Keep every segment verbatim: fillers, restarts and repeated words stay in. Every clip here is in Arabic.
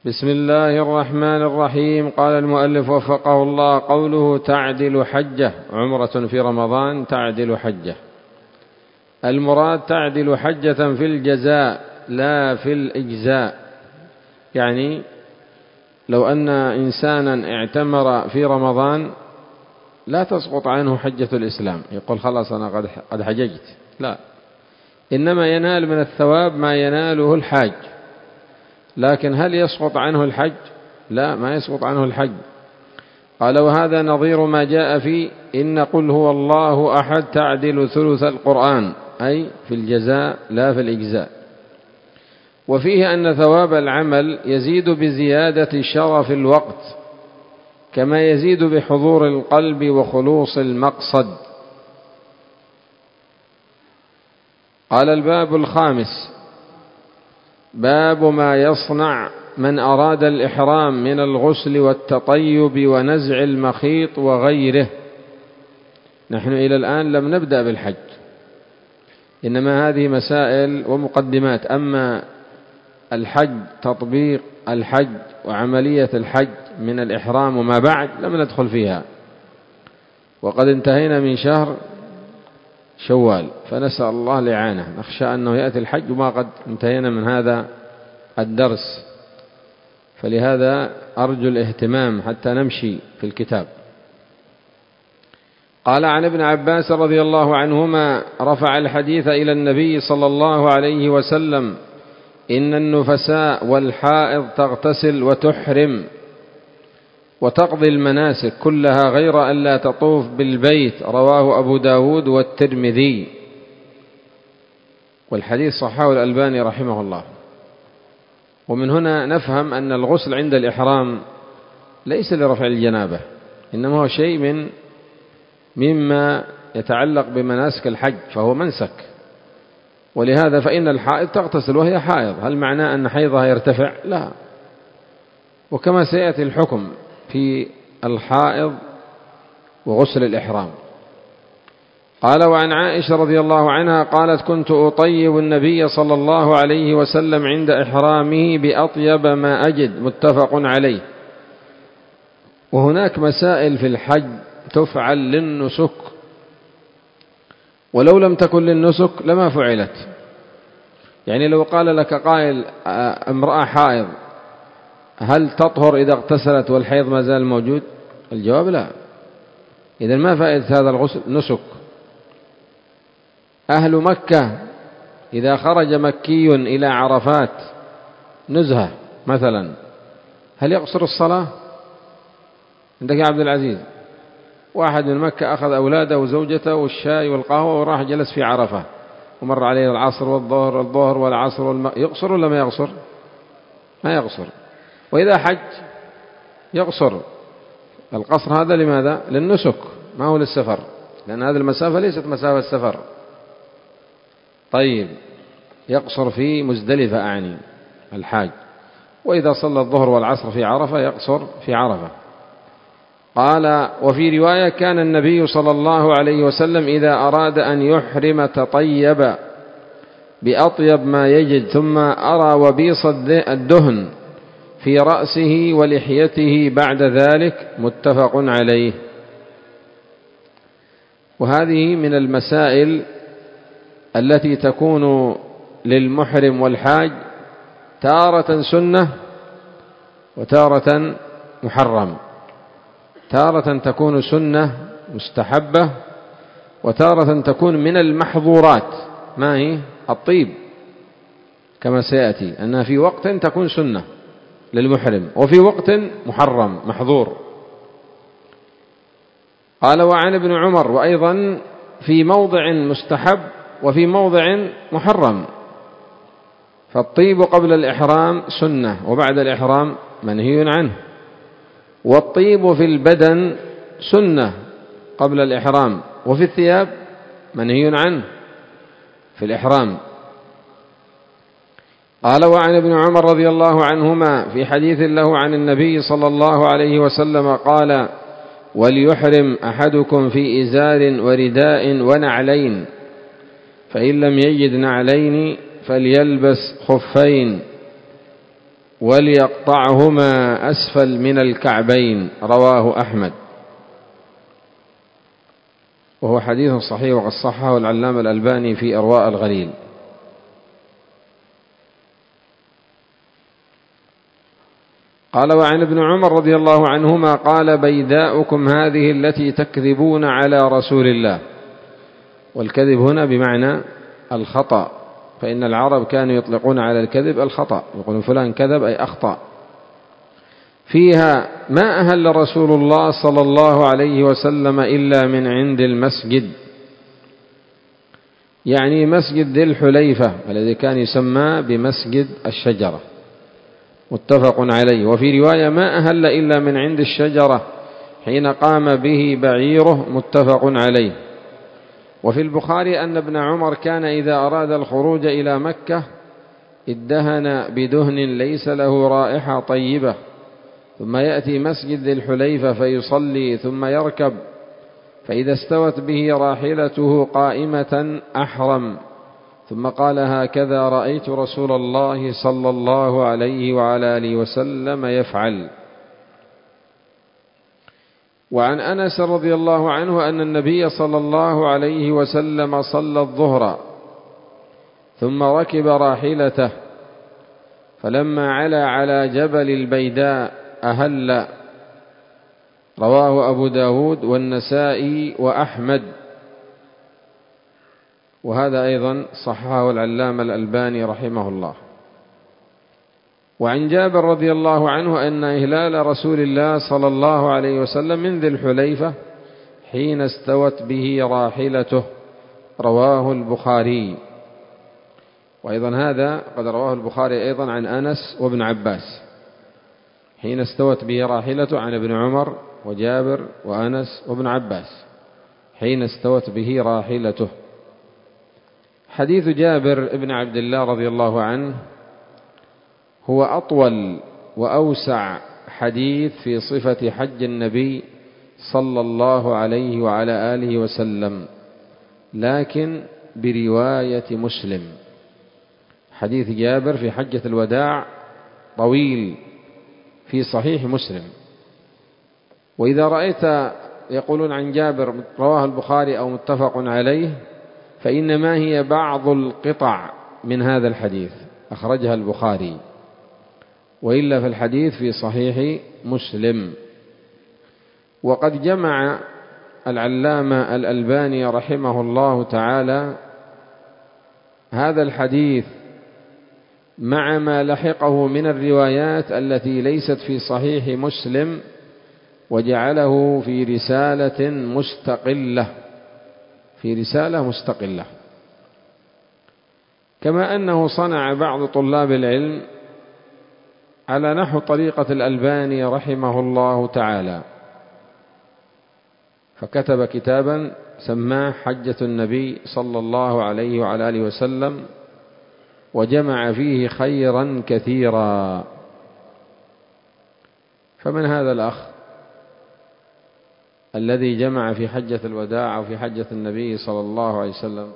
بسم الله الرحمن الرحيم. قال المؤلف وفقه الله: قوله تعدل حجة، عمرة في رمضان تعدل حجة. المراد تعدل حجة في الجزاء لا في الإجزاء. يعني لو أن إنسانا اعتمر في رمضان لا تسقط عنه حجة الإسلام، يقول خلاص أنا قد حججت، لا، إنما ينال من الثواب ما يناله الحاج. لكن هل يسقط عنه الحج؟ لا، ما يسقط عنه الحج. قال: وهذا نظير ما جاء في إن قل هو الله أحد تعدل ثلث القرآن، أي في الجزاء لا في الإجزاء. وفيه أن ثواب العمل يزيد بزيادة شرف الوقت، كما يزيد بحضور القلب وخلوص المقصد. قال: الباب الخامس: باب ما يصنع من أراد الإحرام من الغسل والتطيب ونزع المخيط وغيره. نحن إلى الآن لم نبدأ بالحج، إنما هذه مسائل ومقدمات. أما الحج، تطبيق الحج وعملية الحج من الإحرام وما بعد لم ندخل فيها، وقد انتهينا من شهر شوال، فنسأل الله الإعانة. نخشى أنه يأتي الحج وما قد انتهينا من هذا الدرس، فلهذا أرجو الاهتمام حتى نمشي في الكتاب. قال: عن ابن عباس رضي الله عنهما رفع الحديث إلى النبي صلى الله عليه وسلم: إن النفساء والحائض تغتسل وتحرم وتقضي المناسك كلها غير أن لا تطوف بالبيت. رواه أبو داود والترمذي. والحديث صححه الألباني رحمه الله. ومن هنا نفهم أن الغسل عند الإحرام ليس لرفع الجنابة، إنما هو شيء من مما يتعلق بمناسك الحج، فهو منسك. ولهذا فإن الحائض تغتسل وهي حائض. هل معناه أن حيضها يرتفع؟ لا. وكما سيأتي الحكم في الحائض وغسل الإحرام. قال: وعن عائشة رضي الله عنها قالت: كنت أطيب النبي صلى الله عليه وسلم عند إحرامه بأطيب ما أجد. متفق عليه. وهناك مسائل في الحج تفعل للنسك، ولو لم تكن للنسك لما فعلت. يعني لو قال لك قائل: امرأة حائض هل تطهر إذا اغتسلت والحيض ما زال موجود؟ الجواب لا. إذن ما فائدة هذا الغسل؟ نسك. أهل مكة إذا خرج مكي إلى عرفات نزهة مثلا، هل يقصر الصلاة؟ عندك يا عبد العزيز واحد من مكة أخذ أولاده وزوجته والشاي والقهوة وراح جلس في عرفة، ومر عليه العصر والظهر والظهر والعصر والم... يقصر ولا ما يقصر؟ ما يقصر. وإذا حج يقصر. القصر هذا لماذا؟ للنسك، ما هو للسفر، لأن هذه المسافة ليست مسافة السفر. طيب، يقصر في مزدلفة أعني الحاج، وإذا صلى الظهر والعصر في عرفة يقصر في عرفة. قال: وفي رواية: كان النبي صلى الله عليه وسلم إذا أراد أن يحرم تطيب بأطيب ما يجد، ثم أرى وبيص الدهن في رأسه ولحيته بعد ذلك. متفق عليه. وهذه من المسائل التي تكون للمحرم والحاج تارة سنة وتارة محرم. تارة تكون سنة مستحبة، وتارة تكون من المحظورات. ما هي؟ الطيب، كما سيأتي أنها في وقت تكون سنة للمحرم وفي وقت محرم محظور. قال: وعن ابن عمر: وأيضا في موضع مستحب وفي موضع محرم. فالطيب قبل الإحرام سنة، وبعد الإحرام منهي عنه. والطيب في البدن سنة قبل الإحرام، وفي الثياب منهي عنه في الإحرام. قال: وعن ابن عمر رضي الله عنهما في حديث له عن النبي صلى الله عليه وسلم قال: وليحرم أحدكم في إزار ورداء ونعلين، فإن لم يجد نعلين فليلبس خفين. وليقطعهما أسفل من الكعبين، رواه أحمد، وهو حديث صحيح وقد صححه العلامة الألباني في إرواء الغليل. قال: وعن ابن عمر رضي الله عنهما قال: بيداؤكم هذه التي تكذبون على رسول الله. والكذب هنا بمعنى الخطأ، فإن العرب كانوا يطلقون على الكذب الخطأ، يقولون فلان كذب أي أخطأ. فيها ما أهل رسول الله صلى الله عليه وسلم إلا من عند المسجد، يعني مسجد ذي الحليفة الذي كان يسمى بمسجد الشجرة، متفق عليه. وفي رواية: ما أهل إلا من عند الشجرة حين قام به بعيره، متفق عليه. وفي البخاري أن ابن عمر كان إذا أراد الخروج إلى مكة ادهن بدهن ليس له رائحة طيبة، ثم يأتي مسجد ذي الحليفة فيصلي ثم يركب، فإذا استوت به راحلته قائمة أحرم، ثم قال: هكذا رأيت رسول الله صلى الله عليه وعلى آله وسلم يفعل. وعن أنس رضي الله عنه أن النبي صلى الله عليه وسلم صلى الظهر ثم ركب راحلته، فلما علا على جبل البيداء أهل، رواه أبو داود والنسائي وأحمد، وهذا أيضا صححه العلامة الألباني رحمه الله. وعن جابر رضي الله عنه أن إهلال رسول الله صلى الله عليه وسلم من ذي الحليفة حين استوت به راحلته، رواه البخاري. وأيضا هذا قد رواه البخاري أيضا عن أنس وابن عباس، حين استوت به راحلته عن ابن عمر وجابر وأنس وابن عباس، حين استوت به راحلته. حديث جابر ابن عبد الله رضي الله عنه هو أطول وأوسع حديث في صفة حج النبي صلى الله عليه وعلى آله وسلم، لكن برواية مسلم. حديث جابر في حجة الوداع طويل في صحيح مسلم. وإذا رأيت يقولون عن جابر رواه البخاري أو متفق عليه، فإنما هي بعض القطع من هذا الحديث أخرجها البخاري، وإلا في الحديث في صحيح مسلم. وقد جمع العلامة الألباني رحمه الله تعالى هذا الحديث مع ما لحقه من الروايات التي ليست في صحيح مسلم، وجعله في رسالة مستقلة، في رسالة مستقلة، كما أنه صنع بعض طلاب العلم على نحو طريقة الألباني رحمه الله تعالى، فكتب كتابا سماه حجة النبي صلى الله عليه وعلى آله وسلم، وجمع فيه خيرا كثيرا. فمن هذا الأخ الذي جمع في حجة الوداع أو في حجة النبي صلى الله عليه وسلم؟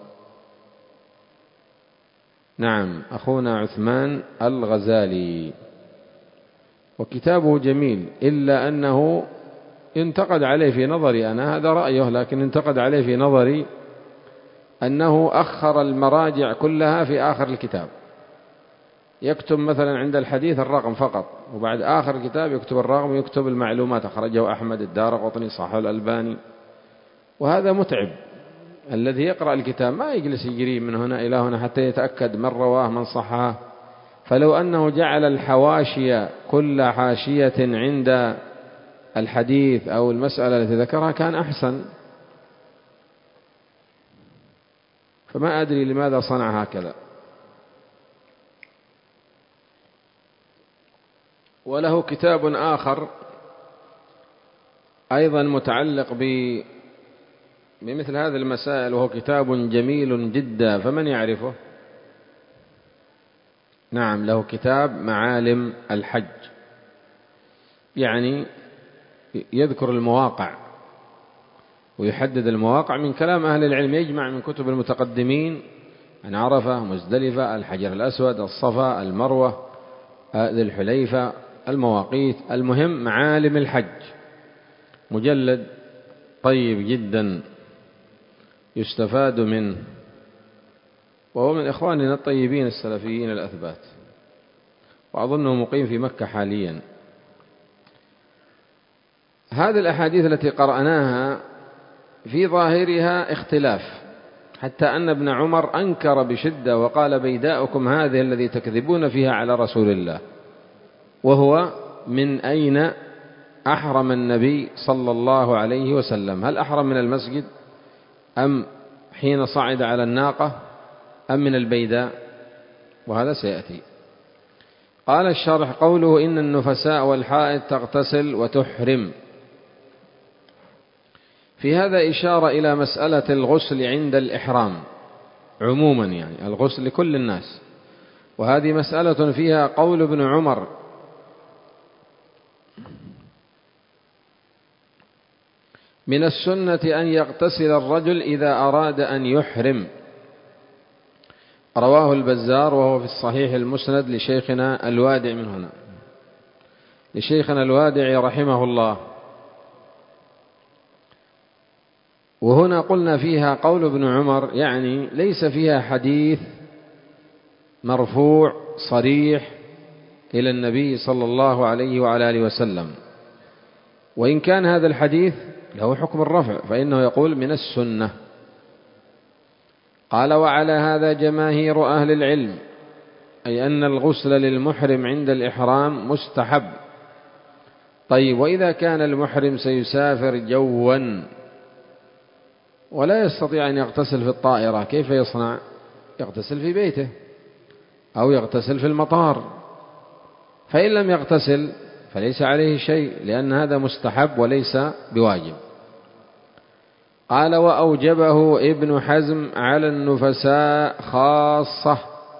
نعم، أخونا عثمان الغزالي، وكتابه جميل، إلا أنه انتقد عليه في نظري أنا، هذا رأيه، لكن انتقد عليه في نظري أنه أخر المراجع كلها في آخر الكتاب، يكتب مثلا عند الحديث الرقم فقط، وبعد آخر الكتاب يكتب الرقم ويكتب المعلومات، أخرجه أحمد، الدارقطني، صححه الألباني، وهذا متعب. الذي يقرأ الكتاب ما يجلس يجري من هنا إلى هنا حتى يتأكد من رواه من صححه. فلو أنه جعل الحواشي كل حاشية عند الحديث أو المسألة التي ذكرها كان أحسن، فما أدري لماذا صنع هكذا. وله كتاب آخر أيضا متعلق بمثل هذه المسائل، وهو كتاب جميل جدا، فمن يعرفه؟ نعم، له كتاب معالم الحج، يعني يذكر المواقع ويحدد المواقع من كلام أهل العلم، يجمع من كتب المتقدمين عن عرفة، مزدلفة، الحجر الأسود، الصفا، المروة، ذي الحليفة، المواقيت، المهم معالم الحج، مجلد طيب جدا يستفاد منه، وهو من إخواننا الطيبين السلفيين الأثبات، وأظنه مقيم في مكة حاليا. هذه الأحاديث التي قرأناها في ظاهرها اختلاف، حتى أن ابن عمر أنكر بشدة وقال: بيداؤكم هذه الذي تكذبون فيها على رسول الله. وهو من أين أحرم النبي صلى الله عليه وسلم؟ هل أحرم من المسجد، أم حين صعد على الناقة، أم من البيداء؟ وهذا سيأتي. قال الشارح: قوله إن النفساء والحائض تغتسل وتحرم، في هذا إشارة إلى مسألة الغسل عند الإحرام عموما، يعني الغسل لكل الناس، وهذه مسألة فيها قول ابن عمر: من السنة أن يغتسل الرجل إذا أراد أن يحرم. رواه البزار وهو في الصحيح المسند لشيخنا الوادع من هنا لشيخنا الوادع رحمه الله. وهنا قلنا فيها قول ابن عمر، يعني ليس فيها حديث مرفوع صريح إلى النبي صلى الله عليه وعلى آله وسلم، وإن كان هذا الحديث له حكم الرفع فإنه يقول من السنة. قال: وعلى هذا جماهير أهل العلم، أي أن الغسل للمحرم عند الإحرام مستحب. طيب، وإذا كان المحرم سيسافر جوا ولا يستطيع أن يغتسل في الطائرة، كيف يصنع؟ يغتسل في بيته أو يغتسل في المطار، فإن لم يغتسل فليس عليه شيء، لأن هذا مستحب وليس بواجب. قال: وأوجبه ابن حزم على النفساء خاصة.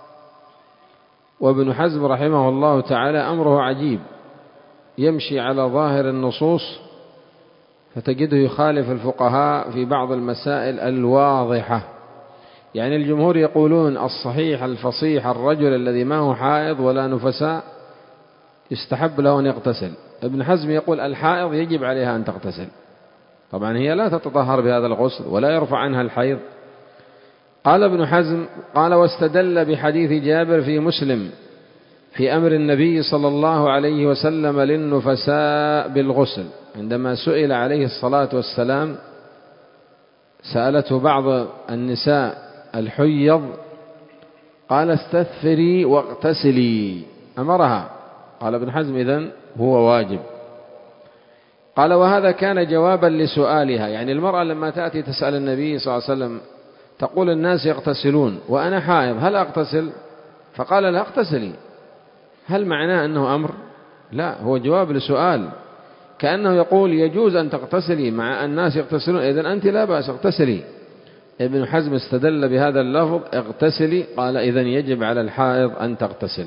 وابن حزم رحمه الله تعالى أمره عجيب، يمشي على ظاهر النصوص فتجده يخالف الفقهاء في بعض المسائل الواضحة. يعني الجمهور يقولون الصحيح الفصيح الرجل الذي ما هو حائض ولا نفساء يستحب له أن يغتسل، ابن حزم يقول الحائض يجب عليها أن تغتسل. طبعا هي لا تتطهر بهذا الغسل ولا يرفع عنها الحيض. قال ابن حزم: قال: واستدل بحديث جابر في مسلم في أمر النبي صلى الله عليه وسلم للنفساء بالغسل، عندما سئل عليه الصلاة والسلام، سألته بعض النساء الحيض، قال: استثفري واغتسلي، أمرها. قال ابن حزم: إذن هو واجب. قال: وهذا كان جوابا لسؤالها، يعني المرأة لما تأتي تسأل النبي صلى الله عليه وسلم تقول الناس يغتسلون وأنا حائض، هل أغتسل؟ فقال لها: اغتسلي. هل معناه أنه أمر؟ لا، هو جواب لسؤال، كأنه يقول يجوز أن تغتسلي مع الناس يغتسلون، إذن أنت لا بأس اغتسلي. ابن حزم استدل بهذا اللفظ اغتسلي، قال: إذن يجب على الحائض أن تغتسل.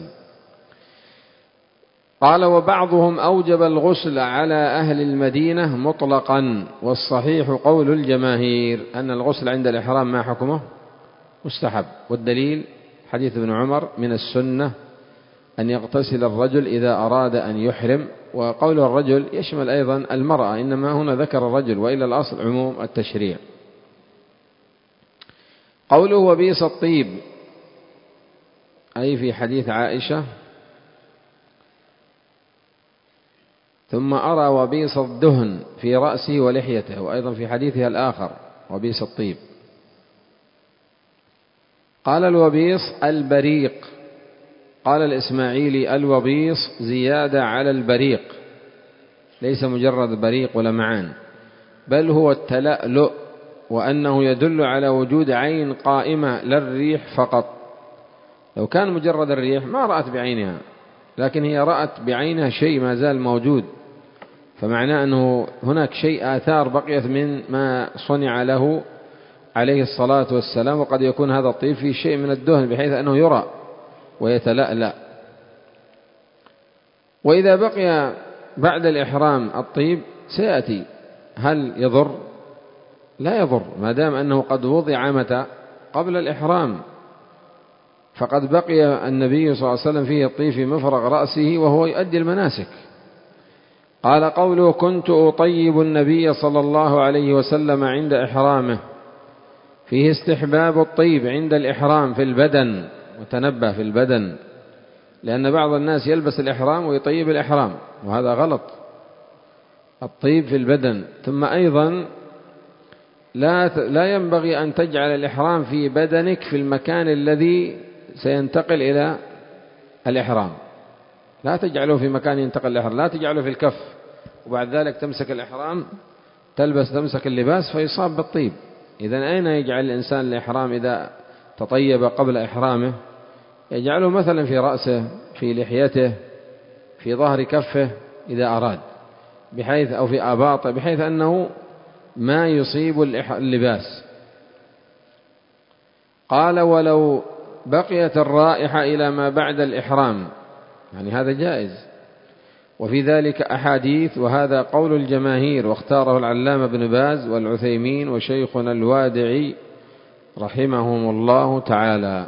قال: وبعضهم أوجب الغسل على أهل المدينة مطلقا، والصحيح قول الجماهير أن الغسل عند الإحرام ما حكمه؟ مستحب. والدليل حديث ابن عمر: من السنة أن يغتسل الرجل إذا أراد أن يحرم. وقول الرجل يشمل أيضا المرأة، إنما هنا ذكر الرجل، وإلا الأصل عموم التشريع. قوله: وبئس الطيب، أي في حديث عائشة: ثم أرى وبيص الدهن في رأسه ولحيته، وأيضا في حديثها الآخر وبيص الطيب. قال: الوبيص البريق. قال الإسماعيلي: الوبيص زيادة على البريق، ليس مجرد بريق ولمعان، بل هو التلألؤ، وأنه يدل على وجود عين قائمة لا الريح فقط. لو كان مجرد الريح ما رأت بعينها، لكن هي رأت بعينها شيء ما زال موجود، فمعناه أنه هناك شيء آثار بقيت من ما صنع له عليه الصلاة والسلام، وقد يكون هذا الطيب فيه شيء من الدهن بحيث أنه يرى ويتلألأ. وإذا بقي بعد الإحرام الطيب سيأتي، هل يضر؟ لا يضر، ما دام أنه قد وضع متى؟ قبل الإحرام. فقد بقي النبي صلى الله عليه وسلم فيه الطيب في مفرغ رأسه وهو يؤدي المناسك. قال قوله كنت أطيب النبي صلى الله عليه وسلم عند إحرامه، فيه استحباب الطيب عند الإحرام في البدن، وتنبه في البدن، لأن بعض الناس يلبس الإحرام ويطيب الإحرام وهذا غلط. الطيب في البدن. ثم أيضا لا لا ينبغي أن تجعل الإحرام في بدنك في المكان الذي سينتقل إلى الإحرام، لا تجعله في مكان ينتقل الإحرام، لا تجعله في الكف وبعد ذلك تمسك الإحرام تلبس تمسك اللباس فيصاب بالطيب. إذن أين يجعل الإنسان الإحرام إذا تطيب قبل إحرامه؟ يجعله مثلا في رأسه، في لحيته، في ظهر كفه إذا أراد، بحيث أو في آباطه، بحيث أنه ما يصيب اللباس. قال ولو بقيت الرائحة إلى ما بعد الإحرام، يعني هذا جائز، وفي ذلك أحاديث، وهذا قول الجماهير واختاره العلامة ابن باز والعثيمين وشيخنا الوادعي رحمهم الله تعالى.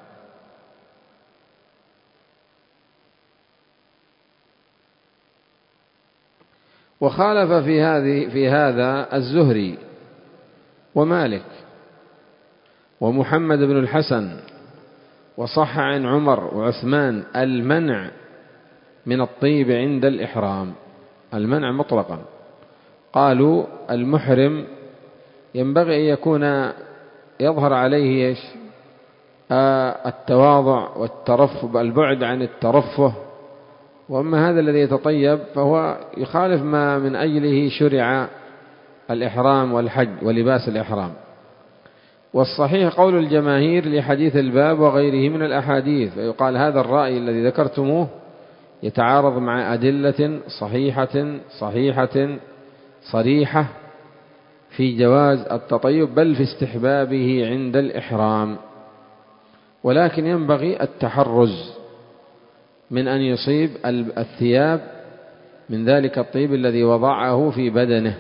وخالف في هذه في هذا الزهري ومالك ومحمد بن الحسن، وصح عن عمر وعثمان المنع من الطيب عند الإحرام، المنع مطلقا. قالوا المحرم ينبغي أن يكون يظهر عليه إيش؟ آه التواضع والترفه، البعد عن الترفه، وأما هذا الذي يتطيب فهو يخالف ما من أجله شرع الإحرام والحج ولباس الإحرام. والصحيح قول الجماهير لحديث الباب وغيره من الأحاديث، فيقال هذا الرأي الذي ذكرتموه يتعارض مع أدلة صحيحة صحيحة صريحة في جواز التطيب بل في استحبابه عند الإحرام، ولكن ينبغي التحرز من أن يصيب الثياب من ذلك الطيب الذي وضعه في بدنه.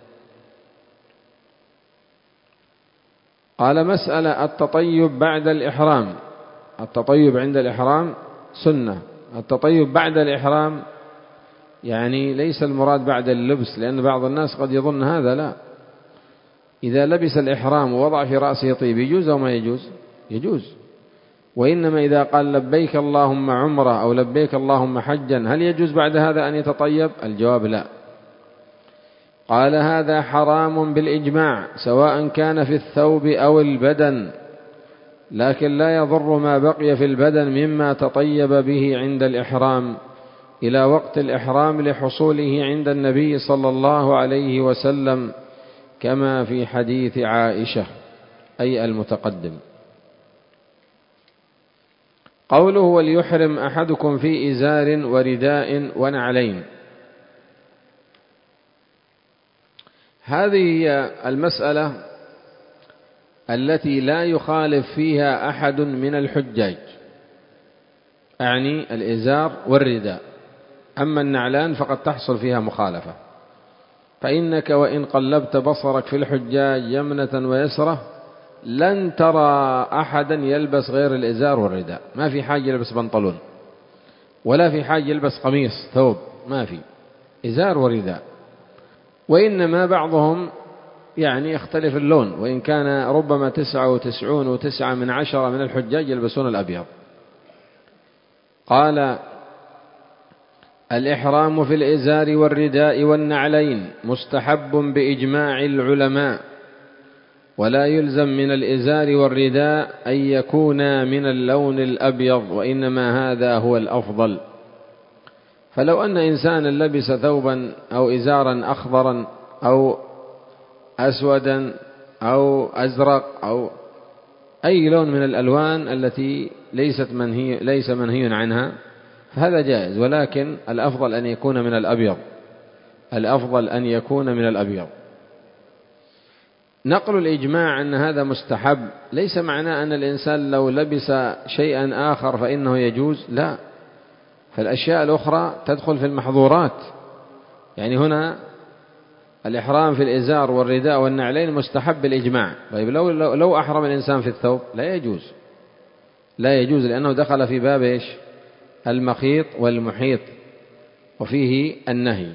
قال مسألة التطيب بعد الإحرام، التطيب عند الإحرام سنة، التطيب بعد الإحرام يعني ليس المراد بعد اللبس، لأن بعض الناس قد يظن هذا، لا، إذا لبس الإحرام ووضع في رأسه طيب يجوز أو ما يجوز؟ يجوز. وإنما إذا قال لبيك اللهم عمرة أو لبيك اللهم حجا هل يجوز بعد هذا أن يتطيب؟ الجواب لا. قال هذا حرام بالإجماع سواء كان في الثوب أو البدن، لكن لا يضر ما بقي في البدن مما تطيب به عند الإحرام إلى وقت الإحرام لحصوله عند النبي صلى الله عليه وسلم، كما في حديث عائشة أي المتقدم. قوله وليحرم أحدكم في إزار ورداء ونعلين، هذه هي المسألة التي لا يخالف فيها أحد من الحجاج، أعني الإزار والرداء. أما النعلان فقد تحصل فيها مخالفة، فإنك وإن قلبت بصرك في الحجاج يمنة ويسرة لن ترى أحدا يلبس غير الإزار والرداء، ما في حاجة يلبس بنطلون ولا في حاجة يلبس قميص ثوب، ما في، إزار ورداء. وإنما بعضهم يعني يختلف اللون، وإن كان ربما تسعة وتسعون وتسعة من عشرة من الحجاج يلبسون الأبيض. قال الإحرام في الإزار والرداء والنعلين مستحب بإجماع العلماء، ولا يلزم من الإزار والرداء أن يكونا من اللون الأبيض، وإنما هذا هو الأفضل. فلو أن إنسانا لبس ثوبا أو إزارا أخضرا أو أسودا أو أزرق أو أي لون من الألوان التي ليست منهي ليس منهي عنها فهذا جائز، ولكن الأفضل أن يكون من الأبيض، الأفضل أن يكون من الأبيض. نقل الإجماع أن هذا مستحب ليس معناه أن الإنسان لو لبس شيئا آخر فإنه يجوز، لا، فالأشياء الأخرى تدخل في المحظورات. يعني هنا الإحرام في الإزار والرداء والنعلين مستحب بالإجماع. طيب لو, لو, لو أحرم الإنسان في الثوب لا يجوز، لا يجوز، لأنه دخل في باب إيش؟ المخيط والمحيط، وفيه النهي.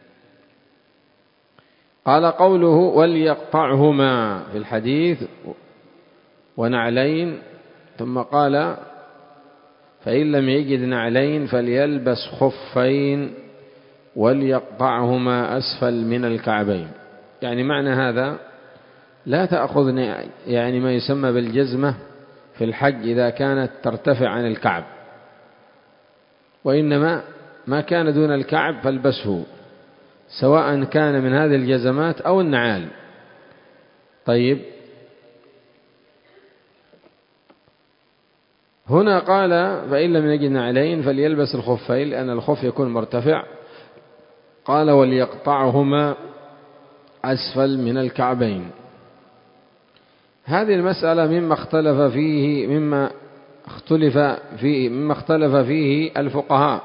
قال قوله وليقطعهما في الحديث ونعلين، ثم قال فإن لم يجد نعلين فليلبس خفين وليقطعهما أسفل من الكعبين. يعني معنى هذا لا تأخذ يعني ما يسمى بالجزمة في الحج إذا كانت ترتفع عن الكعب، وإنما ما كان دون الكعب فالبسه، سواء كان من هذه الجزمات أو النعال. طيب، هنا قال فإن لم يجد نعلين فليلبس الخفين، لأن الخف يكون مرتفع. قال وليقطعهما أسفل من الكعبين. هذه المسألة مما اختلف فيه مما اختلف فيه مما اختلف فيه الفقهاء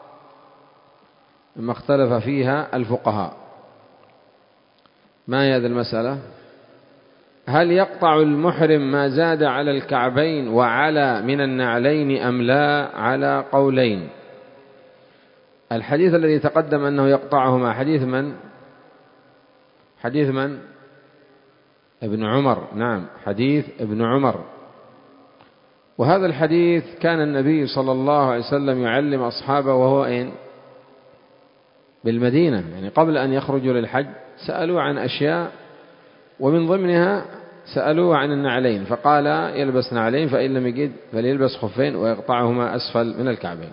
مما اختلف فيها الفقهاء. ما هي هذه المسألة؟ هل يقطع المحرم ما زاد على الكعبين وعلى من النعلين أم لا؟ على قولين. الحديث الذي تقدم أنه يقطعهما حديث من؟ حديث من؟ ابن عمر. نعم، حديث ابن عمر. وهذا الحديث كان النبي صلى الله عليه وسلم يعلم أصحابه وهو أين؟ بالمدينة، يعني قبل أن يخرجوا للحج سألوا عن أشياء، ومن ضمنها سألوه عن النعلين، فقال يلبس نعلين، فإن لم يجد فليلبس خفين ويقطعهما أسفل من الكعبين.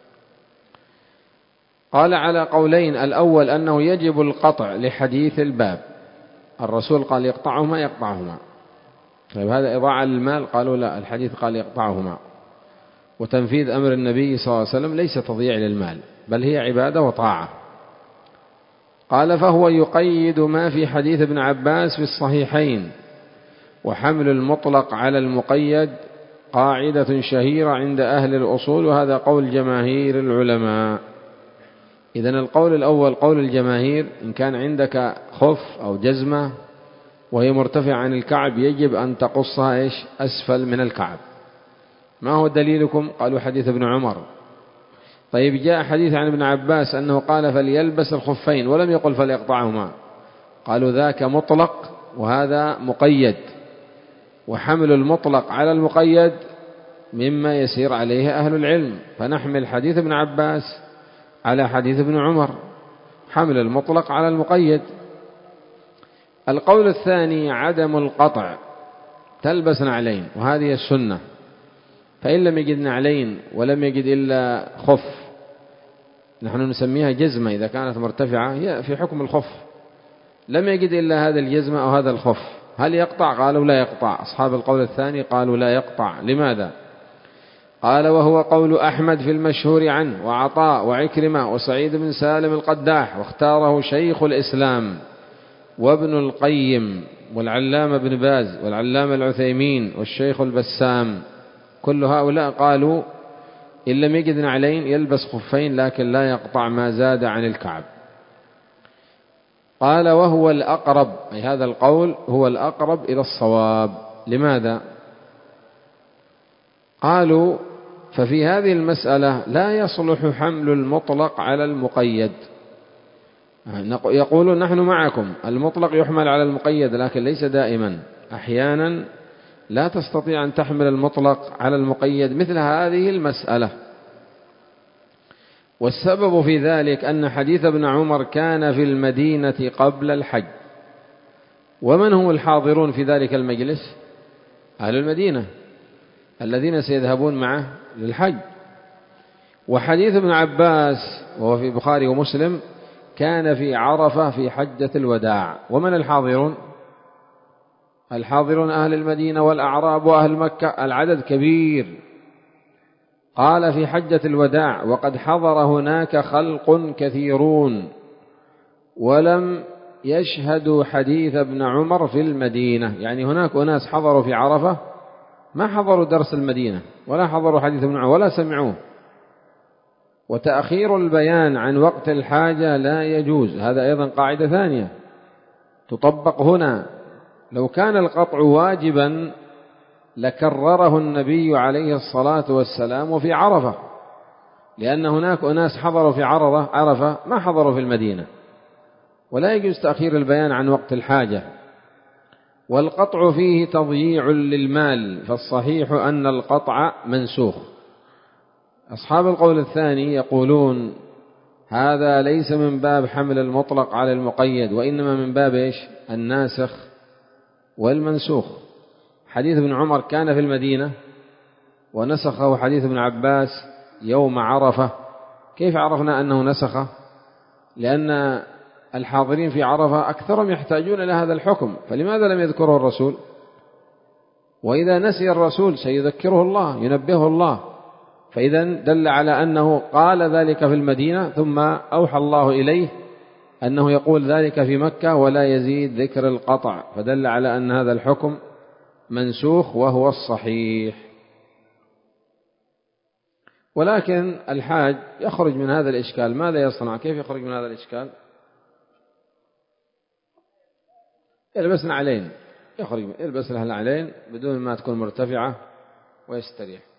قال على قولين: الأول أنه يجب القطع لحديث الباب، الرسول قال يقطعهما يقطعهما. طيب هذا إضاعة للمال؟ قالوا لا، الحديث قال يقطعهما، وتنفيذ أمر النبي صلى الله عليه وسلم ليس تضييع للمال، بل هي عبادة وطاعة. قال فهو يقيد ما في حديث ابن عباس في الصحيحين، وحمل المطلق على المقيد قاعدة شهيرة عند أهل الأصول، وهذا قول جماهير العلماء. إذن القول الأول قول الجماهير: إن كان عندك خف أو جزمة وهي مرتفعة عن الكعب يجب أن تقصها إيش؟ أسفل من الكعب. ما هو دليلكم؟ قالوا حديث ابن عمر. طيب جاء حديث عن ابن عباس أنه قال فليلبس الخفين ولم يقل فليقطعهما، قالوا ذاك مطلق وهذا مقيد، وحمل المطلق على المقيد مما يسير عليه أهل العلم، فنحمل حديث ابن عباس على حديث ابن عمر، حمل المطلق على المقيد. القول الثاني عدم القطع، تلبس نعلين، وهذه السنة. فإن لم يجد نعلين ولم يجد إلا خف، نحن نسميها جزمة إذا كانت مرتفعة، هي في حكم الخف، لم يجد إلا هذا الجزمة أو هذا الخف، هل يقطع؟ قالوا لا يقطع. أصحاب القول الثاني قالوا لا يقطع. لماذا؟ قال وهو قول أحمد في المشهور عنه، وعطاء وعكرمة وسعيد بن سالم القداح، واختاره شيخ الإسلام وابن القيم والعلامة ابن باز والعلامة العثيمين والشيخ البسام. كل هؤلاء قالوا إن لم يجد نعلين يلبس خفين، لكن لا يقطع ما زاد عن الكعب. قال وهو الأقرب، أي هذا القول هو الأقرب إلى الصواب. لماذا؟ قالوا ففي هذه المسألة لا يصلح حمل المطلق على المقيد. يقولون نحن معكم، المطلق يحمل على المقيد، لكن ليس دائما، أحيانا لا تستطيع أن تحمل المطلق على المقيد مثل هذه المسألة. والسبب في ذلك أن حديث ابن عمر كان في المدينة قبل الحج، ومن هم الحاضرون في ذلك المجلس؟ أهل المدينة الذين سيذهبون معه للحج. وحديث ابن عباس وهو في البخاري ومسلم كان في عرفة في حجة الوداع، ومن الحاضرون؟ الحاضرون أهل المدينة والأعراب وأهل مكة، العدد كبير. قال في حجة الوداع وقد حضر هناك خلق كثيرون ولم يشهدوا حديث ابن عمر في المدينة، يعني هناك أناس حضروا في عرفة ما حضروا درس المدينة ولا حضروا حديث ابن عمر ولا سمعوه. وتأخير البيان عن وقت الحاجة لا يجوز، هذا أيضا قاعدة ثانية تطبق هنا. لو كان القطع واجبا لكرره النبي عليه الصلاة والسلام في عرفة، لأن هناك أناس حضروا في عرفة عرفة ما حضروا في المدينة، ولا يجوز تأخير البيان عن وقت الحاجة. والقطع فيه تضييع للمال، فالصحيح أن القطع منسوخ. أصحاب القول الثاني يقولون هذا ليس من باب حمل المطلق على المقيد، وإنما من باب إيش؟ الناسخ والمنسوخ. حديث ابن عمر كان في المدينة ونسخه حديث ابن عباس يوم عرفة. كيف عرفنا أنه نسخه؟ لأن الحاضرين في عرفة أكثرهم يحتاجون إلى هذا الحكم، فلماذا لم يذكره الرسول؟ وإذا نسي الرسول سيذكره الله، ينبهه الله، فإذا دل على أنه قال ذلك في المدينة ثم أوحى الله إليه أنه يقول ذلك في مكة ولا يزيد ذكر القطع، فدل على أن هذا الحكم منسوخ وهو الصحيح. ولكن الحاج يخرج من هذا الإشكال، ماذا يصنع؟ كيف يخرج من هذا الإشكال؟ يلبس نعلين، يخرج يلبس له نعلين بدون ما تكون مرتفعة ويستريح.